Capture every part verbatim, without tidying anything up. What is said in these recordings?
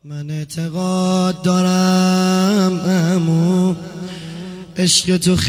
من اعتقاد دارم عمو عشق تو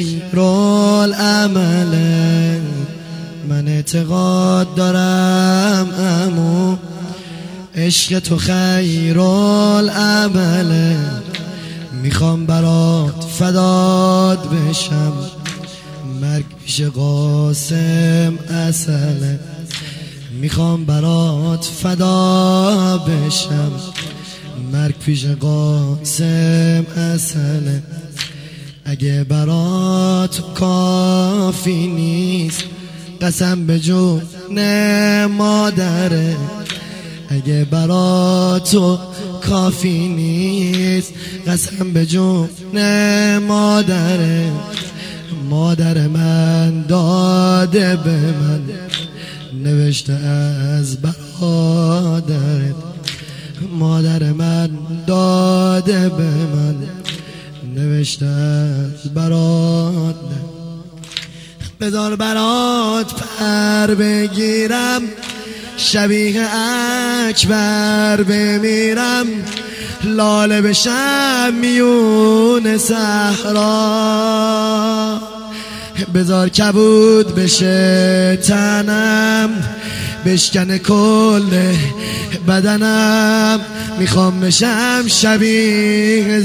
خیرالعمله. من اعتقاد دارم عمو عشق تو خیرالعمله. میخوام برات فداد بشم، مرگ پیش قاسم اصله. میخوام برات فدا بشم، مرگ پیش قاسم اصله. اگه برات کافی نیست قسم به جون مادره. اگه برات کافی نیست قسم به جون مادره. مادر من داده به من، نوشته از برادرت. مادر من داده به من، نوشته از برادرت. بذار برات پر بگیرم، شبیه اکبر بمیرم. لاله بشم میون صحرا، بذار کبود بشه تنم، بشکن کل بدنم. میخوام بشم شبیه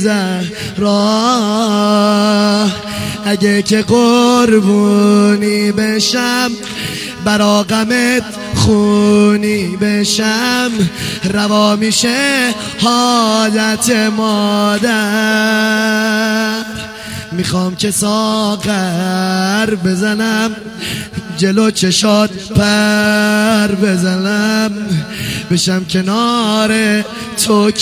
زهرا. اگه که قربونی بشم، برا غمت خونی بشم. روا میشه حالت مادر. میخوام که ساغر بزنم، جلو چشات پر بزنم. بشم کنار تو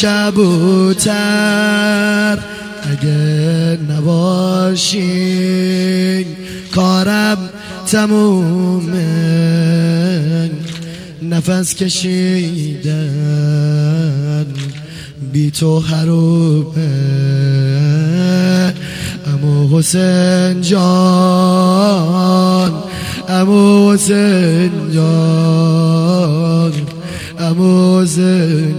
کبوتر. اگه نباشی کارم تمومه. نفس کشیدن بی تو حرومه. عمو حسین جان، عمو حسین جان، عمو حسین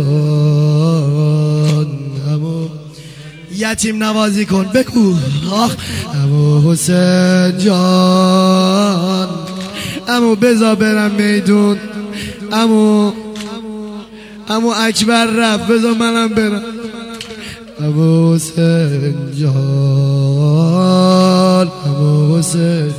جان. عمو یتیم نوازی کن بگو. آخ عمو حسین جان، عمو بذار برم میدون. عمو عمو اکبر رفت، بذار منم برم. عمو حسین جان، عمو حسین.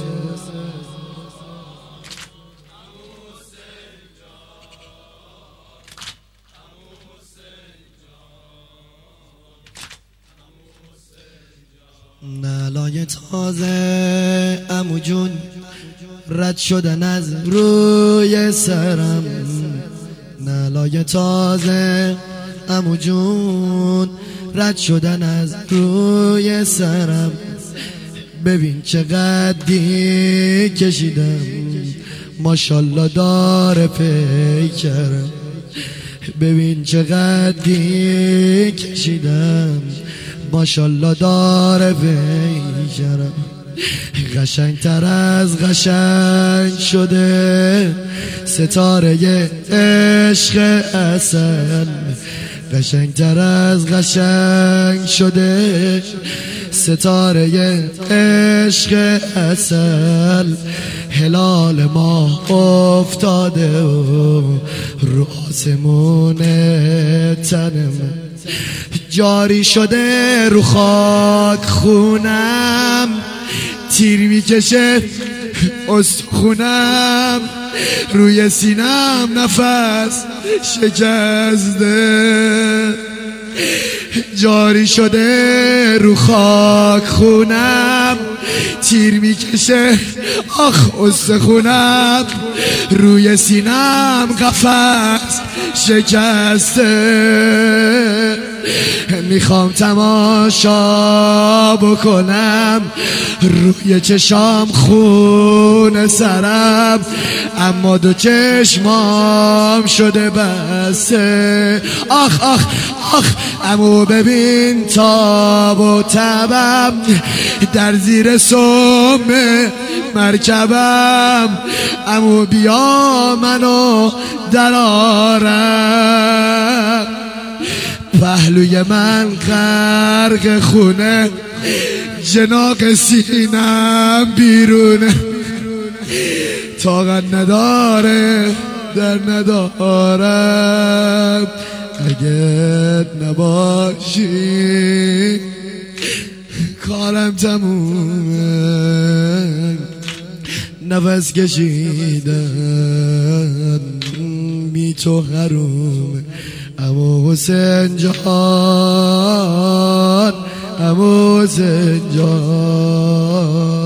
نالای تازه عمو جون رد شدن از روی سرم. نالای تازه عمو جون رد شدن از روی سرم. ببین چقدر دی کشیدم، ماشالله داره پیکرم. ببین چقدر دی کشیدم، ماشالله داره پیکرم. قشنگ تر از قشنگ شده ستاره عشق اصل. قشنگ تر از قشنگ شده ستاره عشق اصل. هلال ماه افتاده و رو آسمون تنم. جاری شده رو خاک خونم، تیر میکشه استخونم. روی سینم نفس شکسته. جاری شده رو خاک خونم، تیر میکشه آخ استخونم. روی سینم قفس شکسته. میخوام تماشا بکنم، روی چشام خون سرم. اما دو چشمام شده بسته. آخ آخ آخ عمو ببین تاب و تبم در زیر سم مرکبم. عمو بیا منو درارم. پهلوی من غرق خونه، جناق سینم بیرونه، طاقت نداره در ندارم، اگه نباشی کارم تمومه، نفس کشیدن بی تو حرومه. اما حسین جان، اما حسین جان.